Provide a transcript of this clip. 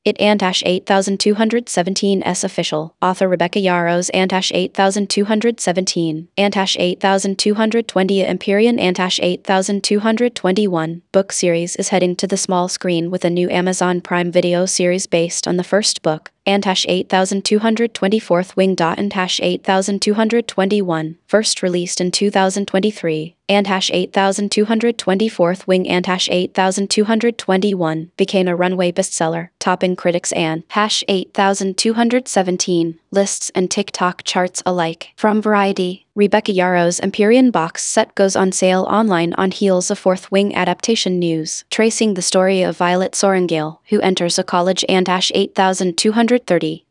It Antash 8217 S official. Author Rebecca Yarros Antash 8217. Antash 8220 Empyrean Antash 8221. Book series is heading to the small screen with a new Amazon Prime Video series based on the first book. Antash 8224 Wing. Antash 8221. First released in 2023. Antash 8224 Wing. Antash 8221 became a runway bestseller, topping critics and #8217 lists and TikTok charts alike. From Variety, Rebecca Yarros' Empyrean box set goes on sale online on heels of Fourth Wing adaptation news, tracing the story of Violet Sorrengail, who enters a college Antash 8230.